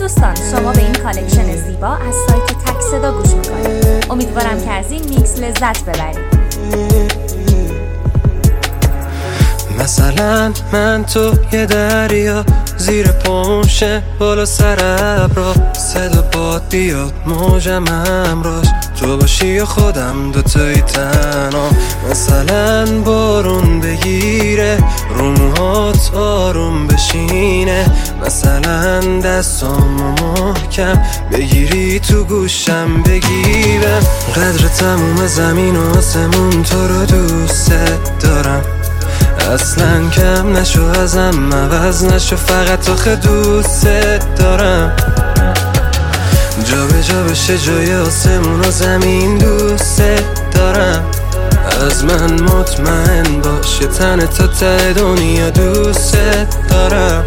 دوستان، شما به این کالکشن زیبا از سایت تک صدا گوش میکنید. امیدوارم که از این میکس لذت ببرید. مثلا من تو یه دریا، زیر پمشه بالا سر ابرا، صدا باد بیاد موجم همراش، تو باشی و خودم دوتایی تنها. مثلا بارون بگیره رو موهات آروم بشینه، مثلا دستامو محکم بگیری تو گوشم بگیرم. قدر تموم زمین و آسمون تو رو دوست دارم، اصلا کم نشو ازم عوض نشو، فقط آخه دوست دارم. جا به جا بشه جای آسمون و زمین دوست دارم، از من مطمئن باش یه تن تا ته دنیا دوست دارم.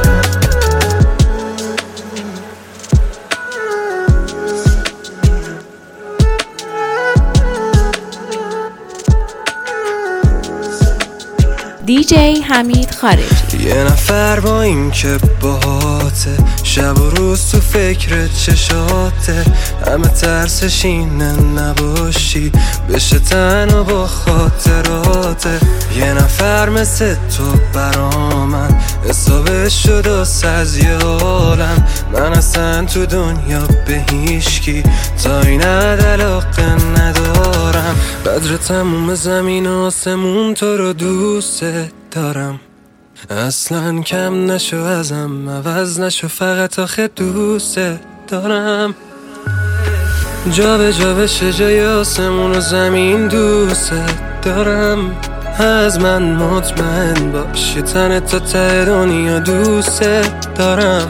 دیجی حمید خارجی. یه نفر با این که باهاته، شب و روز تو فکر چشاته، همه ترسش اینه نباشی بشه تنها با خاطراته. یه نفر مثل تو برا من حسابش شد از یه عالم، من اصلا تو دنیا به هیچکی تا این علاقه ندارم. قدر تموم زمین و آسمون تو رو دوست دارم، اصلا کم نشو ازم عوض نشو، فقط آخه دوست دارم. جا به جا بشه جای آسمون و زمین دوست دارم، از من مطمئن باش یه تن تا ته دنیا دوست دارم.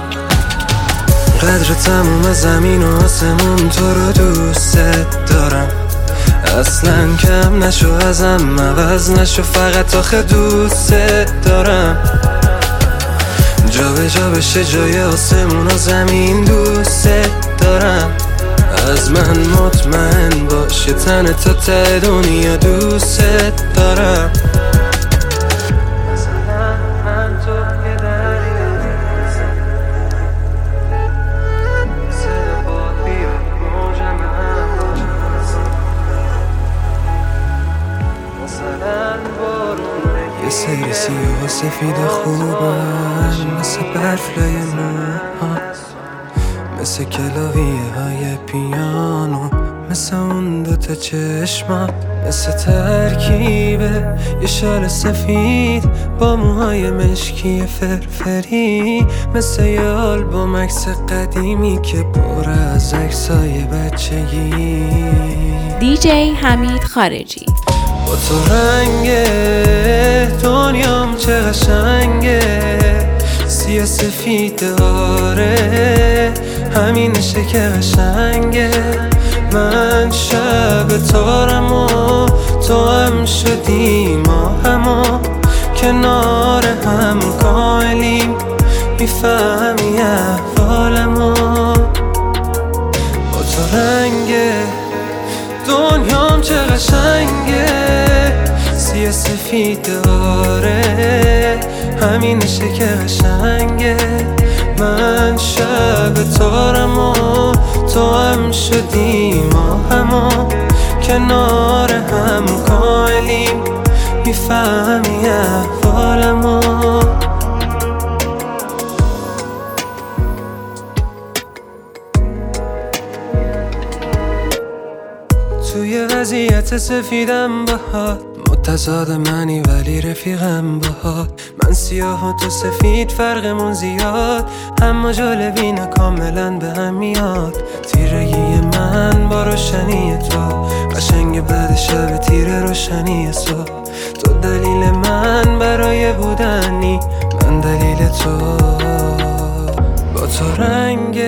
قدر تموم زمین و آسمون تو رو دوست دارم، اصلا کم نشو ازم عوض نشو، فقط آخه دوست دارم. جا به جا بشه جای آسمون و زمین دوست دارم، از من مطمئن باش یه تن تا ته دنیا دوست دارم. یه سری سیاه و سفید خوبم، مثل برفلای موها، مثل کلاویه های پیانو، مثل اون دوتا چشما، مثل ترکیبه یه شال سفید با موهای مشکی فرفری، مثل یه آلبوم عکس قدیمی که پر از عکسای بچگی. دیجی حمید خارجی. با تو رنگ دنیام چه قشنگه، سیاه سفید داره همینشه که قشنگه. من شب تارم و تو هم شدی، ما همو کنار هم کاملیم، میفهمی احوالمو. با تو رنگ دنیام چه قشنگه، سیاه سفید داره همینشه که قشنگه. من شب تارم و تو هم شدی، ما همو کنار هم کاملیم، میفهمی احوالمو. توی وضعیت سفیدم باهات، متضاد منی ولی رفیقم باهات. من سیاه و تو سفید فرقمون زیاد، اما جالبینه کاملا به هم میاد. تیرگی من با روشنی تو، قشنگ بعد شب تیر روشنی صبح. تو دلیل من برای بودنی، من دلیل تو. با تو رنگ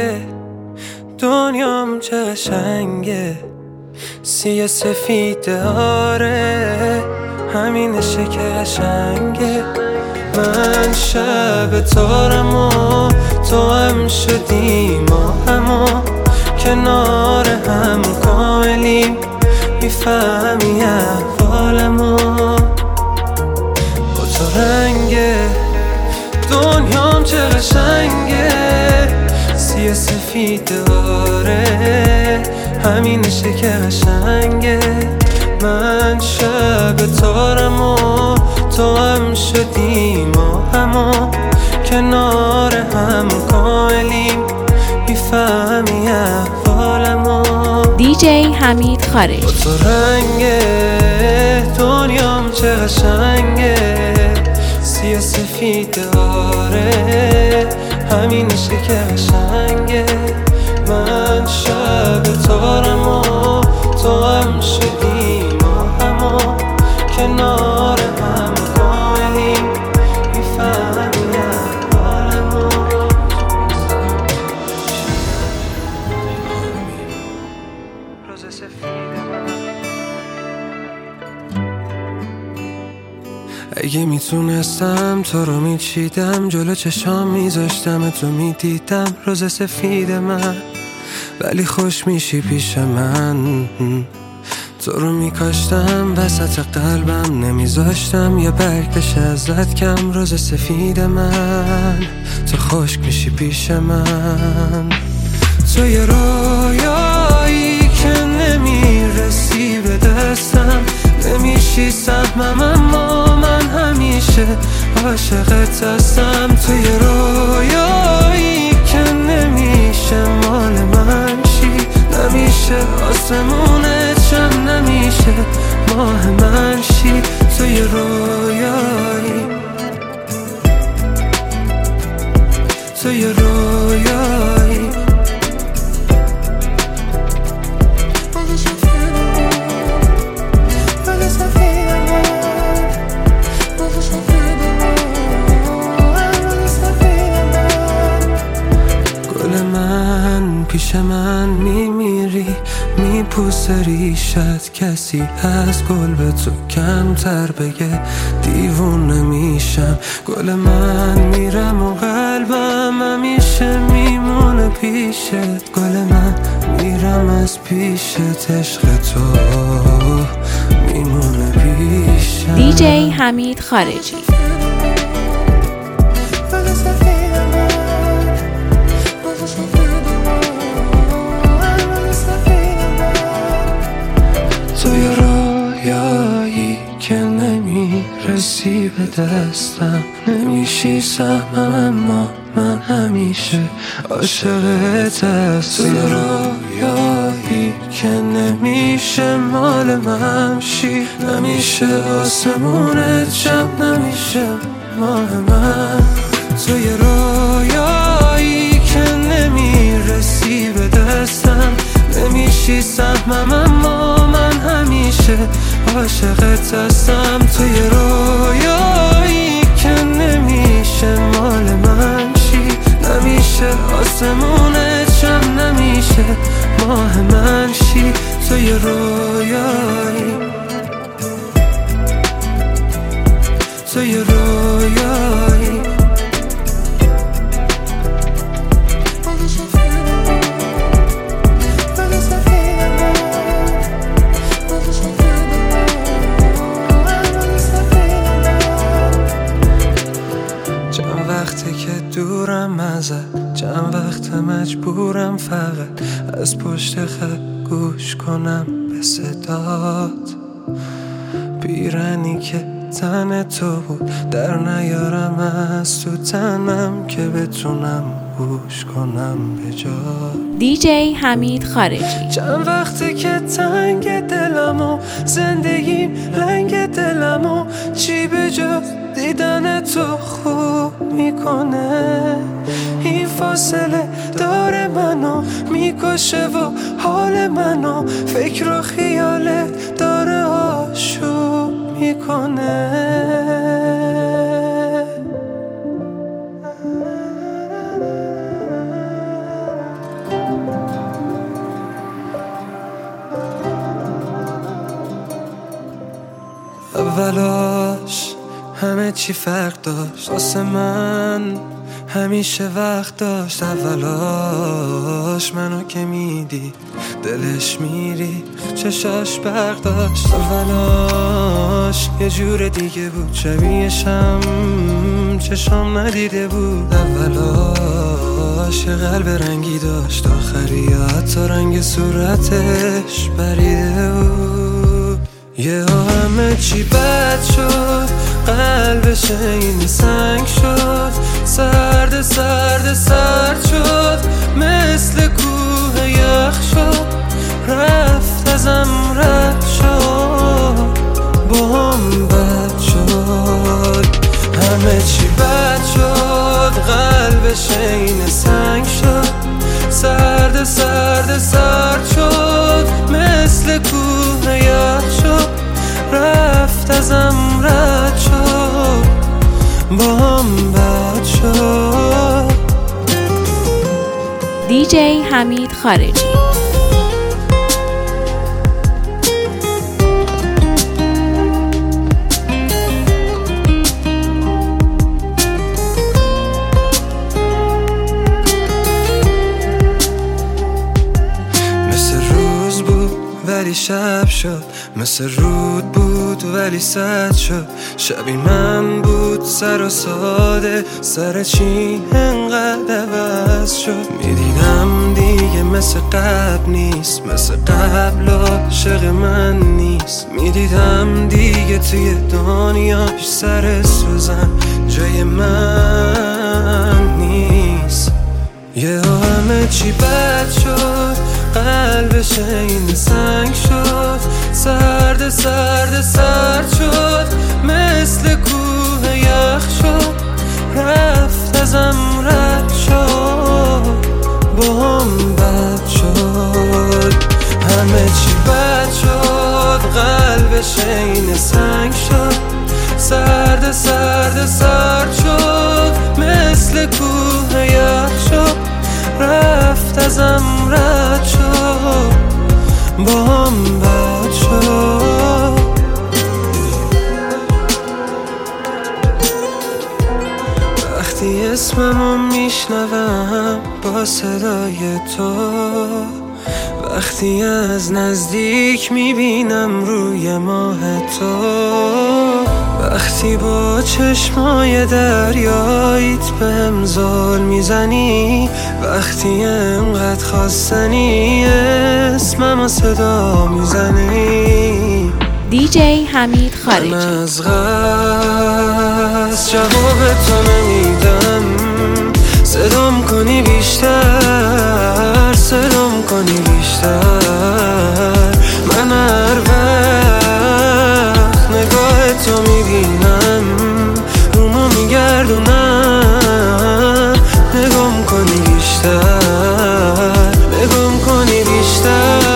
دنیام چه قشنگه، سیاه سفید داره همینشه که قشنگه. من شب تارم و تو هم شدی، ما همو کنار هم کاملیم، میفهمی احوالمو. با تو رنگ دنیام چه قشنگه، سفیده آره همینشه که قشنگه من شب تارم و تو هم شدی ما همو کنار هم کاملیم میفهمی احوالمو دیجی حمید خارجی. با تو رنگ دنیام چه قشنگه سیاه سفید آره همینشه که قشنگه من شب تارم و تو هم شدی ما همو کنار هم کاملیم میفهمی احوالمو روز سفید اگه میتونستم تو رو میچیدم جلو چشام میذاشتم تو میدیدم روز سفید من ولی خوش میشی پیش من تو رو میکاشتم وسط قلبم نمیذاشتم یه برگ بشه ازت کم روز سفید من تو خشک میشی پیش من تو یه رویایی که نمیرسی به دستم نمیشی سهمم اما من همیشه عاشقت هستم تو یه رویایی که نمیشه مال من شی نمیشه آسمونت شم نمیشه ماه من شی تو یه رویایی تو یه رویایی پیش من میمیری میپوسه ریشت کسی از گل به تو کمتر بگه دیوونه میشم گل من میرم و قلبم همیشه میمونه پیشت گل من میرم از پیشت عشق تو میمونه پیشم دیجی حمید خارجی. توی رویایی که نمیرسی به دستم نمیشی سهمم اما من همیشه عاشقت هستم توی رویایی که نمیشه مال من شی نمیشه آسمونت شب نمیشه ماه من توی رویایی که نمیرسی به دستم نمیشی سهمم اما من همیشه عاشقت هستم توی رویایی که نمیشه مال من شی نمیشه آسمونت شم نمیشه ماه من شی توی رویایی توی رویایی وقتی که دورم ازت چند وقت مجبورم فقط از پشت خط گوش کنم به صدات پیرنی که تن تو بود در نیارم از تو تنم که بتونم گوش کنم به جا دیجی حمید خارجی. چند وقتی که تنگ دلم و زندگیم لنگ دلم و چی به جا دیدن تو خوب میکنه این فاصله داره منو میکشه و حال منو فکر و خیالت داره آشوب میکنه اولاش همه چی فرق داشت واسه من، همیشه وقت داشت اولاش. منو که میدید دلش میری، چشاش برق داشت اولاش. یه جور دیگه بود شبیهشم، چشام ندیده بود اولاش. یه قلب رنگی داشت آخری، حتی رنگ صورتش بریده بود. یه همه چی بد شد، قلبش این سنگ شد. سرد سرد سرد شد، مثل کوه یخ شد. رفت ازم رد شد، با هم بد شد. همه چی بد شد، قلبش این سنگ شد. سرد سرد سرد شد، مثل کوه یخ شد. رفت ازم رد شد، با هم بد شد. دیجی حمید خارجی. ولی شب شد، مثل رود بود ولی سد شد. شبی من بود سر و ساده، سر چی انقدر عوض شد. میدیدم دیگه مثل قبل نیست، مثل قبل عاشق من نیست. میدیدم دیگه توی دنیاش سر سوزن جای من نیست. یه همه چی بد شد، قلبش این سنگ شد. سرد سرد سرد شد، مثل کوه یخ شد. رفت ازم رد شد، با هم بد شد. همه چی بد شد، قلبش این سنگ شد. سرد سرد سرد شد، مثل کوه یخ شد. رفت ازم رد شد، با هم بد شد. وقتی اسممو میشنوم با صدای تو، وقتی از نزدیک میبینم روی ماه تو، وقتی با چشمای دریاییت بهم زل میزنی، وقتی انقدر خواستنی اسممو صدا میزنی. دیجی حمید خارجی. من از قصد جواب تو نمیدم، صدام کنی بیشتر، صدام کنی بیشتر. من هر وقت نگاه تو میبینم، رومو میگردونم. نگام کنی بیشتر، نگام کنی بیشتر.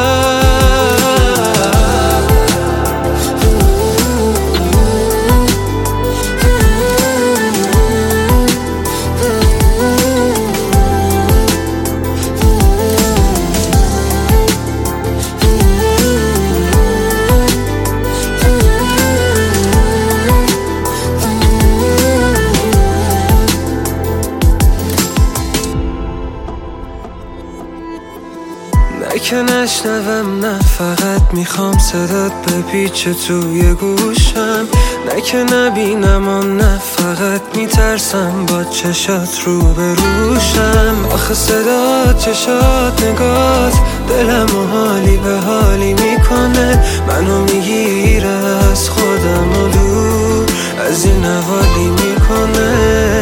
نه که نشنوم، نه فقط میخوام صدات بپیچه توی گوشم. نه که نبینم و نه فقط میترسم با چشات رو بروشم. آخه صدات، چشات، نگات دلم و حالی به حالی میکنه. منو میگیره از خودم و دور از این حوالی میکنه.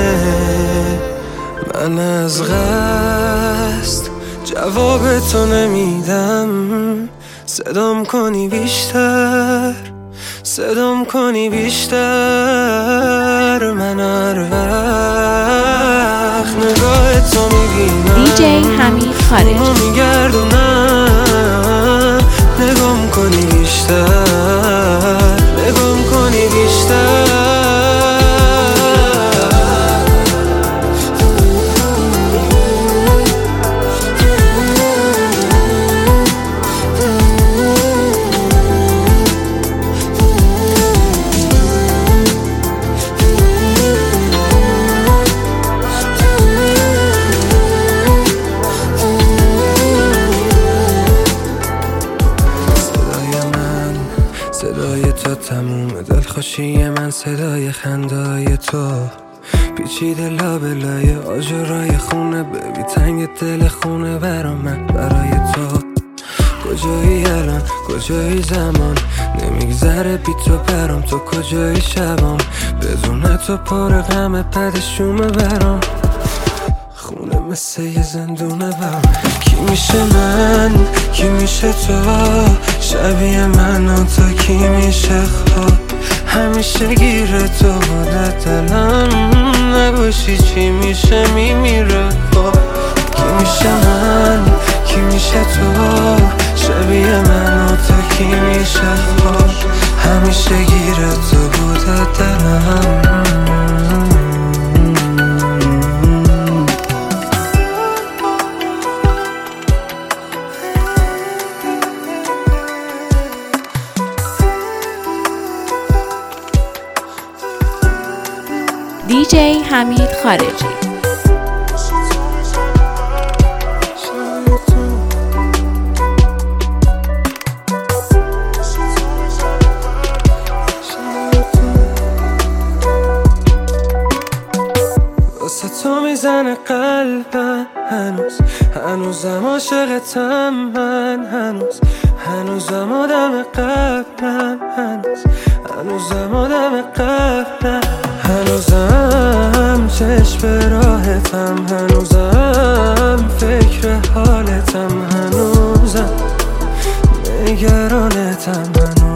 من از قصد جواب تو نمیدم، صدام کنی بیشتر، صدام کنی بیشتر. من هر وقت نگاه تو میبینم، دیجی حمید خارجی. میگردونم. نگام کنی بیشتر، نگام کنی بیشتر. گوشی من صدای خندای تو پیچیده لابلای آجرای خونه ببی تنگ دل خونه برا من برای تو کجایی الان کجایی زمان نمیگذره بی تو برام تو کجایی شبام بدون تو پر غم پدشومه برام خونه مثل یه زندونه برام کی میشه من کی میشه تو شبیه من و تو کی میشه خواب همیشه گیره تو بوده دلم نباشی چی میشه میمیره خواب کی میشه من کی میشه تو شبیه من و تو کی میشه خواب همیشه گیره تو بوده دلم دیجی حمید خارجی. واسه تو میزنه قلبم هنوزم عاشقتم من هنوزم آدم قبلم هنوزم آدم قبلم هنوزم چشم به راحتم هنوزم فکر حالتم هنوزم نگرانتم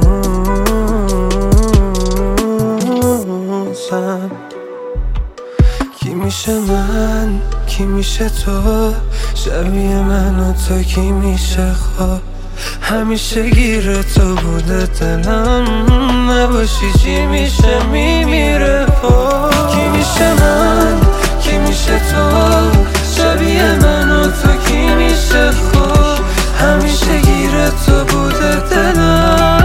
هنوزم کی میشه من کی میشه تو شبیه من و تو کی میشه خواب همیشه گیره تو بوده دلم نباشی چی میشه میمیره خواب کی میشه من کی میشه تو شبیه من و تو کی میشه خواب همیشه گیره تو بوده دلم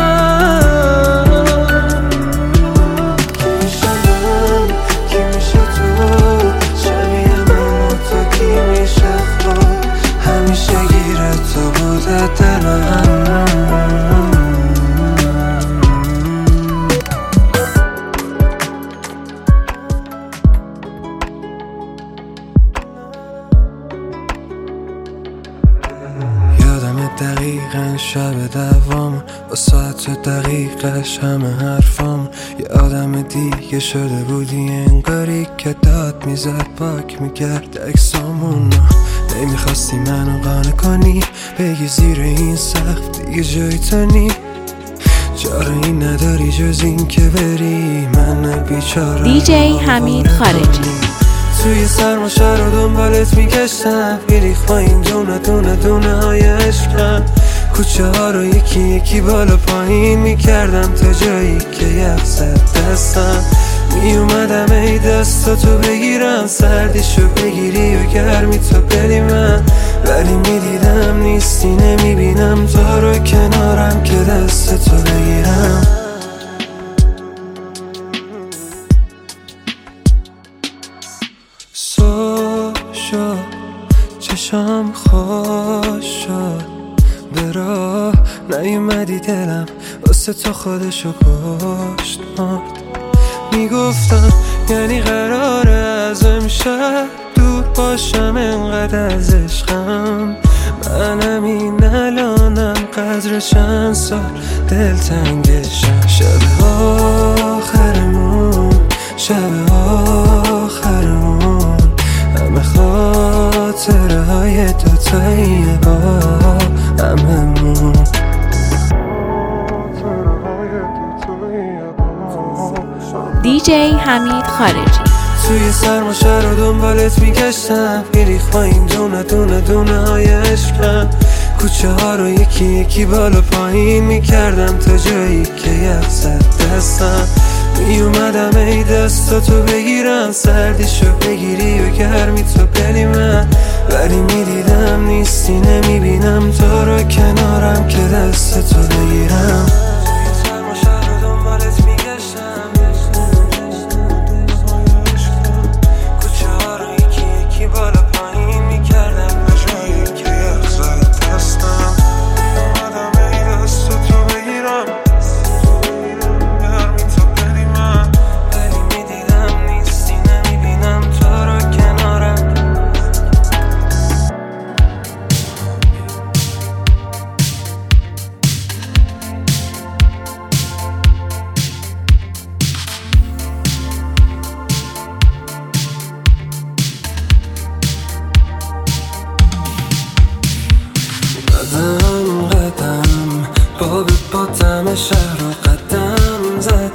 دقیقاً شب دوام با ساعت دقیقش همه حرفام یه آدم دیگه شده بودی انگاری که داد میزد پاک میکرد اکسامونو نمیخواستی منو قانع کنی بگی زیر این سقف دیگه جای تو نی چاره‌ای نداری جز این که بری من بیچاره دیجی حمید خارجی. توی سرماشه رو دنبالت میگشتم میریخ با این دونه های عشقم کوچه ها رو یکی یکی بالا پایین میکردم تا جایی که یخ زد دستم میومدم ای دستاتو بگیرم سردیشو بگیری و گرمی تو بدی من ولی میدیدم نیستی نمیبینم تو رو کنارم که دستتو بگیرم چشام خوش شد به راه نیومدی دلم واسه تو خودشو کشت مرد میگفتم یعنی قراره از امشب دور باشم انقدر از عشقم منم این الانم قدر چند سال دلتنگشم شب آخرمون همه خاطره های دوتاییه با هممون دیجی حمید خارجی. توی سرماشه رو دنبالت میگشتم میریخ با این دونه های عشقم کوچه ها رو یکی یکی بالا پایین میکردم تا جایی که یخ زد دستم میومدم ای دستاتو بگیرم سردیشو بگیری و گرمی تو بدی من ولی میدیدم نیستی نمیبینم تو رو کنارم که دستتو بگیرم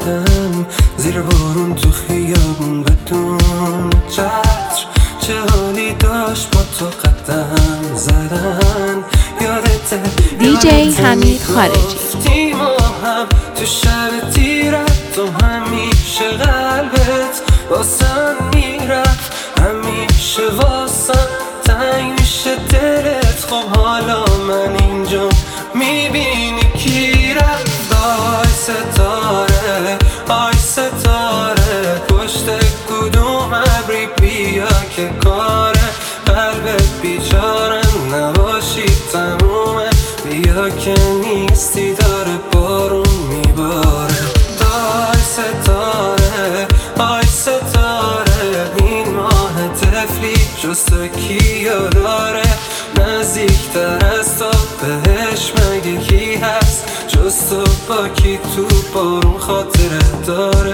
رفتم زیر بارون تو خیابون بدون چتر، چه حالی داشت با تو قدم زدن. یادته دیجی حمید خارجی گفتیم و هم تو شب تیرت تو همیشه قلبت واسم میرفت، همیشه واسم تنگ میشه دلت. خب حالا من اینجا میبینی کی رفت. آی ستاره آی ستاره پشت کدوم ابری بیا که کاره قلبت بیچاره نباشی تمومه. بیا که نیستی داره بارون میباره. آی ستاره آی ستاره این ماه طفلی جز تو کیو داره نزدیکتر از تو بهش مگه کی هست جز تو با کی تو بارون خاطره داره.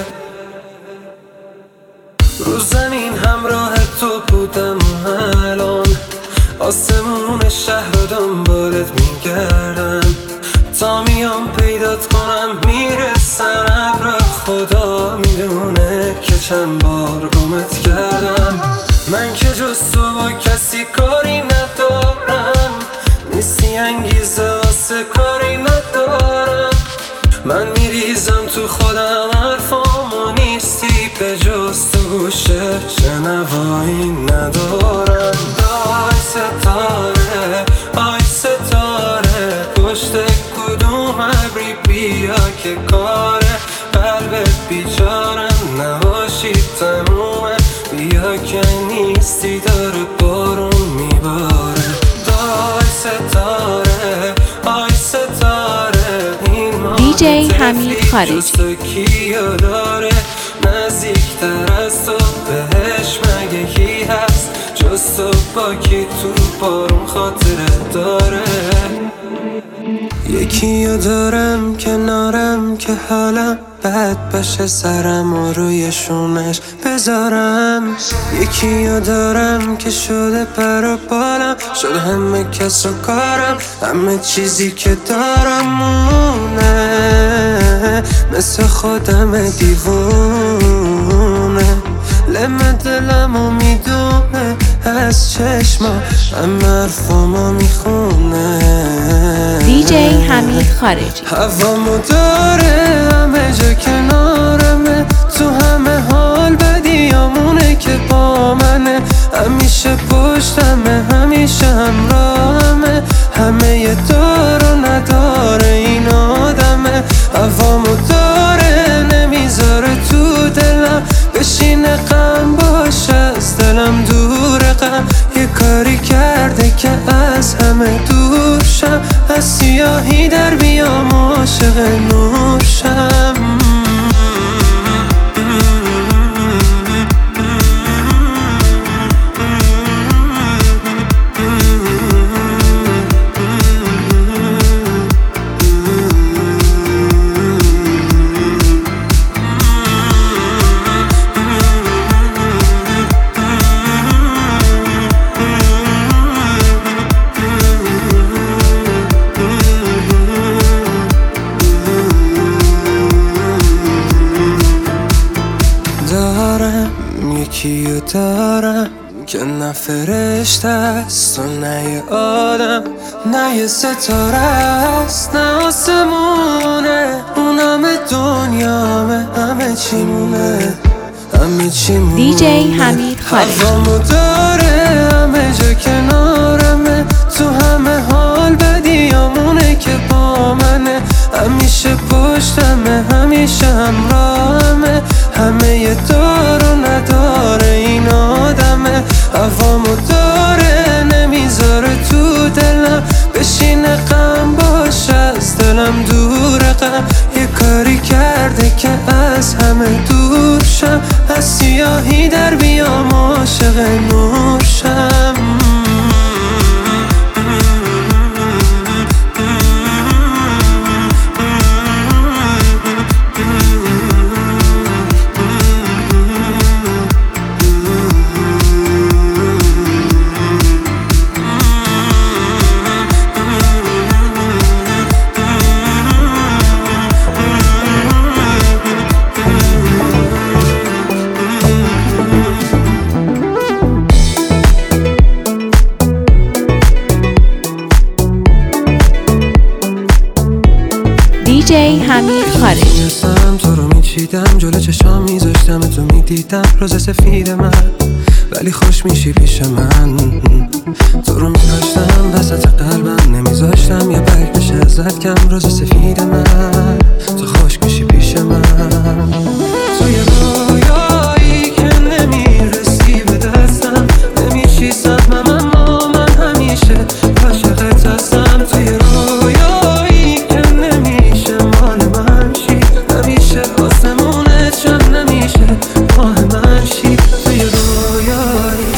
رو زمین همراه تو بودم و الان آسمون شهر رو دنبالت میگردم تا میام پیدات کنم میرسن ابر. خدا میدونه که چند بار گمت کردم. من که جز تو با کسی کاری ندارم، نیستی انگیزه واسه کاری ندارم. من میریزم تو خودم حرفامو نیستی به جز تو گوشه شنوایی ندارم. آی ستاره آی ستاره پشت کدوم ابری بیا که کاره قلبت بیچاره نباشی تمومه. بیا که نیستی داره بارون میباره. آی ستاره آی ستاره این دیجی حمید خارجی جز تو کیو داره نزدیکتر از تو بهش مگه کی هست جز تو با کی تو بارون خاطره داره. یکیو دارم کنارم که حالم بد باشه سرم و روی شونش بذارم. یکیو دارم که شده پر و بالم، شده همه کس و کارم، همه چیزی که دارم مونه مثل خودم دیوونه. لم دلمو میدونه از چشما همه حرفامو میخونه. دیجی حمید خارجی هوامو داره همه جا کنارمه تو همه حال بدیامونه که با منه. همیشه پشتمه همیشه همراهمه همه یه دار و نداره این آدمه. هوامو داره نمیذاره تو دلم بشینه غم باشه از دلم دوره غم. یه کاری کرده که از همه دور شم از سیاهی در بیام عاشق نور شم. یکیو دارم که نه فرشته است و نه یه آدم نه یه ستاره است نه آسمونه. اون همه دنیامه همه چیمونه همه چیمونه. دیجی حمید خارجی هوامو داره همه جا کنارمه تو همه حال بدیامونه که با منه. همیشه پشتمه همیشه همراهمه همه یه دار و نداره این آدمه. هوامو داره نمیذاره تو دلم بشینه غم باشه از دلم دوره غم. یه کاری کرده که از همه دور شم از سیاهی در بیام عاشق نور شم. میکشیدم جلو چشام میذاشتم تو میدیدم روز سفید من، ولی خوش میشی پیش من. تو رو میداشتم وسط قلبم، نمیذاشتم یه برگ بشه ازت کم. روز سفید من تو خوش میشی پیش من. تو یه رویایی که نمیرسی به دستم، نمیشی سهمم اما من همیشه عاشقت هستم. تو یه رویایی که نمیشه مال من شی، نمیشه آسمونت شم، نمیشه ماه من شی. تو یه رویایی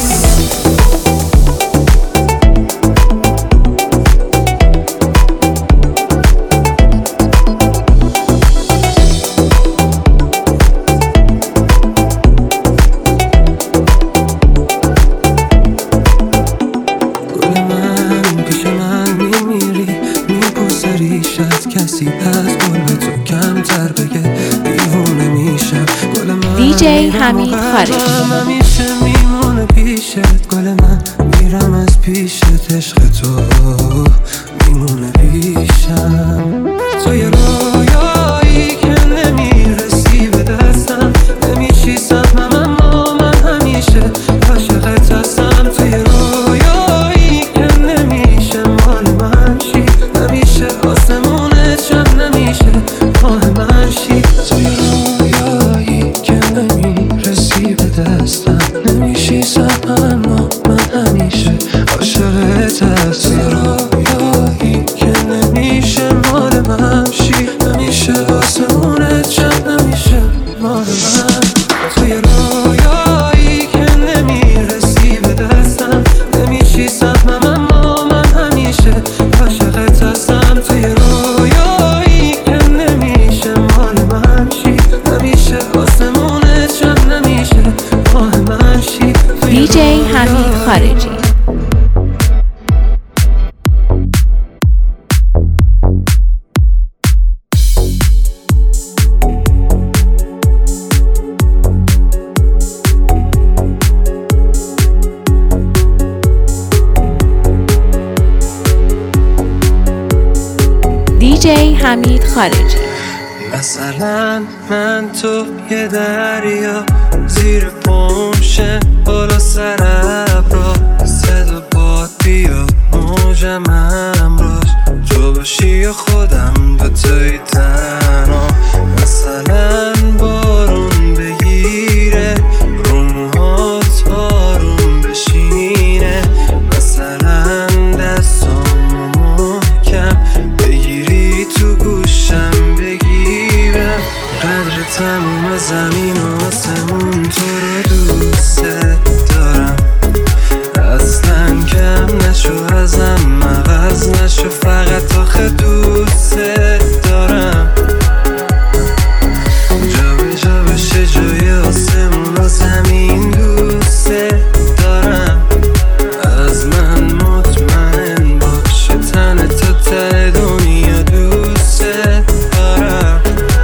کسی هست گل به تو کمتر بگه دیوونه میشم. گل من دیجی حمید خارجی همیشه میمونه پیشت. گل من میرم از پیشت، عشق تو میمونه پیشم. تو یه رویایی که نمیرسی به دستم، نمیشی سهمم اما من همیشه عاشقت هستم. تو یه رویایی که نمیشه مال من شی، نمیشه آسمون نمیشه ماه من شی. توی رویایی که نمیرسی به دستم، نمیشی سهمم اما من همیشه عاشقت هستم. توی رویایی که نمیشه مال من شی، نمیشه آسمونت شم، نمیشه مال من. توی رویایی که نمیرسی به دستم، نمیشی سهمم اما من همیشه عاشقت هستم. توی رویایی که نمیشه مال من شی، نمیشه آسمونت شم، نمیشه ماه من شی. دیجی حمید خارجی. دیجی حمید خارجی. مثلا من تو یه دریا، زیر پمشه بالا سر ابرا، صدا باد بیاد موجم همراش، تو باشی یا خودم دوتایی تنها. مثلا بارون بگیره رو موهات آروم بشینه، مثلا دستامو محکم بگیری تو گوشم بگیرم. قدر تموم زمین و آسمون تو رو دوست دارم، اصلا کم نشو ازم عوض نشو، فقط آخه دوست دارم. جا به جا بشه جای آسمون و زمین دوست دارم، از من مطمئن باشه تن تا ته دنیا دوست دارم.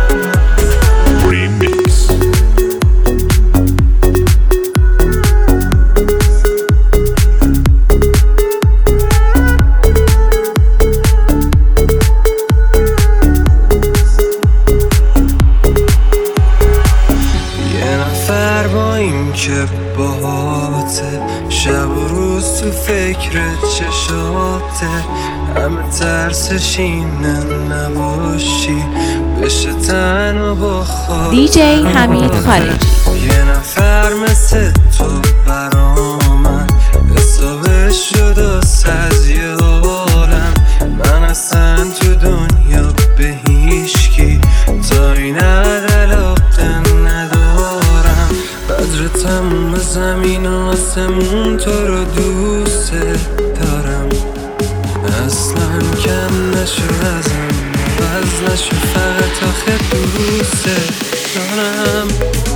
که باهاته شب و روز تو فکرت چشاته، همه ترسش اینه نباشی بشه تنها با خاطر. دیجی حمید خارجی. یه نفر مثل تو برا من حسابش شد از یه عالم، من اصلا تو دنیا به هیچکی تا این علاقه ندارم. قدر تموم زمین و آسمون تو رو دوست دارم، اصلا کم نشو ازم عوض نشو، فقط آخه دوست دارم.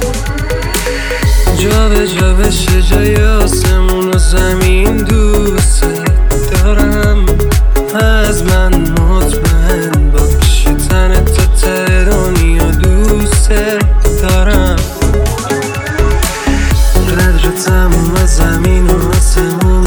جا به جا بشه جای آسمون و زمین دوست دارم، از من مطمئن باشه تن تا ته دنیا دوست دارم. قدر تموم زمین و آسمون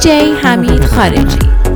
DJ حمید خارجی